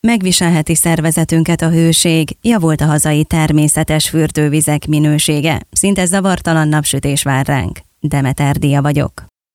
Megviselheti szervezetünket a hőség, javult a hazai természetes fürdővizek minősége, szinte zavartalan napsütés vár ránk. Demeter Dia vagyok.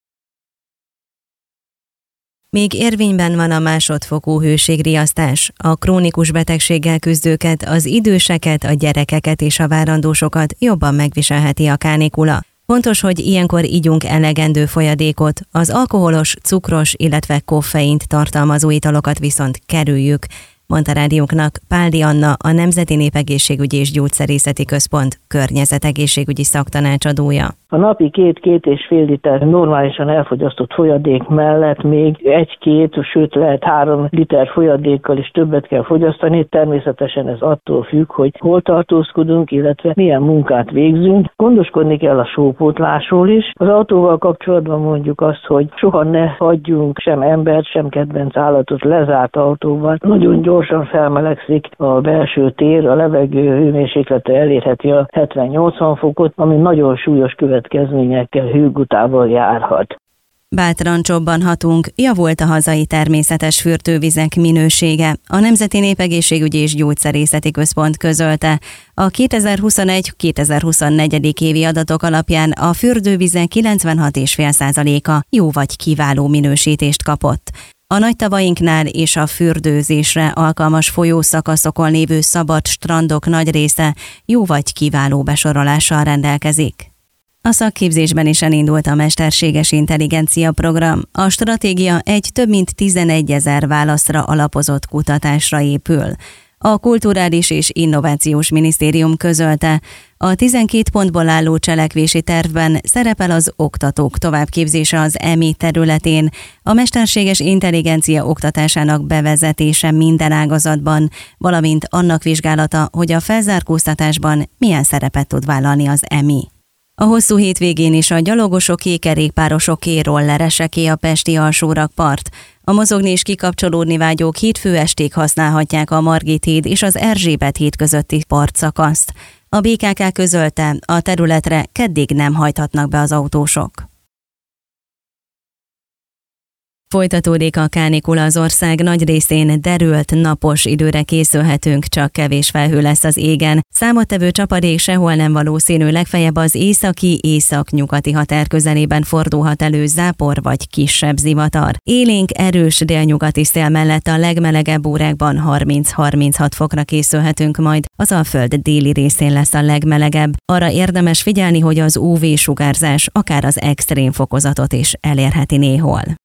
Még érvényben van a másodfokú hőségriasztás. A krónikus betegséggel küzdőket, az időseket, a gyerekeket és a várandósokat jobban megviselheti a kánikula. Fontos, hogy ilyenkor igyunk elegendő folyadékot, az alkoholos, cukros, illetve koffeint tartalmazó italokat viszont kerüljük, mondta rádiónknak Páldi Anna, a Nemzeti Népegészségügyi és Gyógyszerészeti Központ környezetegészségügyi szaktanácsadója. A napi 2-2,5 liter normálisan elfogyasztott folyadék mellett még 1-2, sőt lehet 3 liter folyadékkal is többet kell fogyasztani. Természetesen ez attól függ, hogy hol tartózkodunk, illetve milyen munkát végzünk. Gondoskodni kell a sópótlásról is. Az autóval kapcsolatban mondjuk azt, hogy soha ne hagyjunk sem embert, sem kedvenc állatot lezárt autóval. Nagyon gyorsan felmelegszik a belső tér, a levegő hőmérséklete elérheti a 70-80 fokot, ami nagyon súlyos következményekkel, hőgutával járhat. Bátran csobbanhatunk, javult a hazai természetes fürdővizek minősége. A Nemzeti Népegészségügyi és Gyógyszerészeti Központ közölte. A 2021-2024. Évi adatok alapján a fürdővizek 96,5%-a jó vagy kiváló minősítést kapott. A nagy tavainknál és a fürdőzésre alkalmas folyószakaszokon lévő szabad strandok nagy része jó vagy kiváló besorolással rendelkezik. A szakképzésben is elindult a mesterséges intelligencia program. A stratégia egy több mint 11 000 válaszra alapozott kutatásra épül. A Kulturális és Innovációs Minisztérium közölte, a 12 pontból álló cselekvési tervben szerepel az oktatók továbbképzése az EMI területén, a mesterséges intelligencia oktatásának bevezetése minden ágazatban, valamint annak vizsgálata, hogy a felzárkóztatásban milyen szerepet tud vállalni az EMI. A hosszú hétvégén is a gyalogosoké, kerékpárosoké, rollereseké a pesti alsórakpart. A mozogni és kikapcsolódni vágyók hétfő estig használhatják a Margit híd és az Erzsébet híd közötti partszakaszt. A BKK közölte, a területre keddig nem hajthatnak be az autósok. Folytatódik a kánikula, az ország nagy részén derült, napos időre készülhetünk, csak kevés felhő lesz az égen. Számottevő csapadék sehol nem valószínű, legfeljebb az északi-északnyugati határ közelében fordulhat elő zápor vagy kisebb zivatar. Élénk, erős délnyugati szél mellett a legmelegebb órákban 30-36 fokra készülhetünk majd, az Alföld déli részén lesz a legmelegebb. Arra érdemes figyelni, hogy az UV-sugárzás akár az extrém fokozatot is elérheti néhol.